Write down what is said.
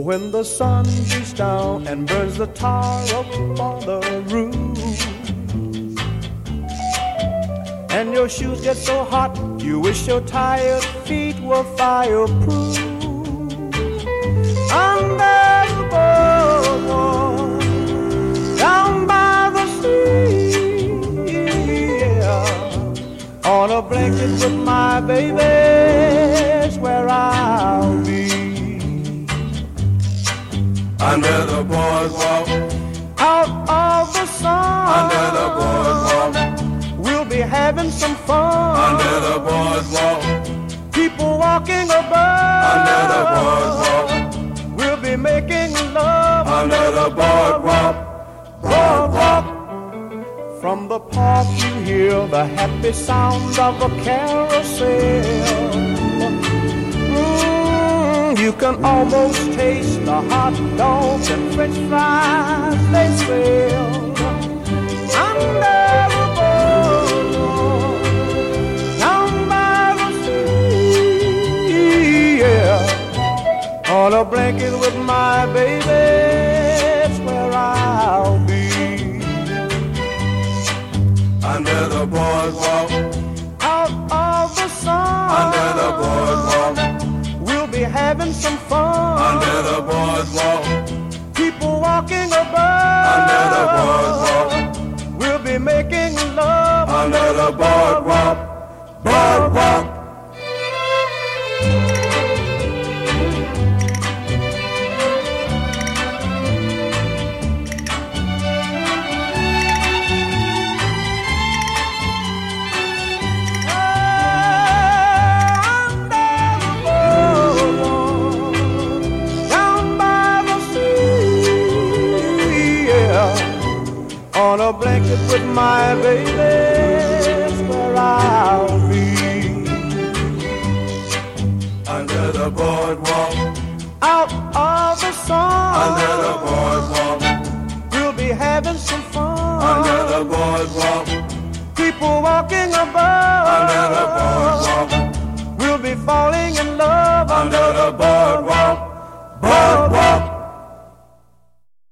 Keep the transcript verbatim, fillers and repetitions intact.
when the sun beats down and burns the tar up on the roof, and your shoes get so hot you wish your tired feet were fireproof. Under the boardwalk, down by the sea, yeah, on a blanket with my baby's where I'll be. Under the boardwalk, out of the sun, under the boardwalk, we'll be having some fun. Under the boardwalk, people walking above. Under the boardwalk, we'll be making love. Under the boardwalk, boardwalk. From the park you hear the happy sound of a carousel. Mm, you can almost taste the hot dogs and French fries they sell. Under the boardwalk, down by the sea, yeah, on a blanket with my baby, that's where I'll be. Under the boardwalk, out of the sun, under the boardwalk, we'll be having some fun. Under the boardwalk, people walking above. Under the boardwalk, we'll be making love. Under the boardwalk, boardwalk. On a blanket with my baby, that's where I'll be. Under the boardwalk, out of the sun, under the boardwalk, we'll be having some fun. Under the boardwalk,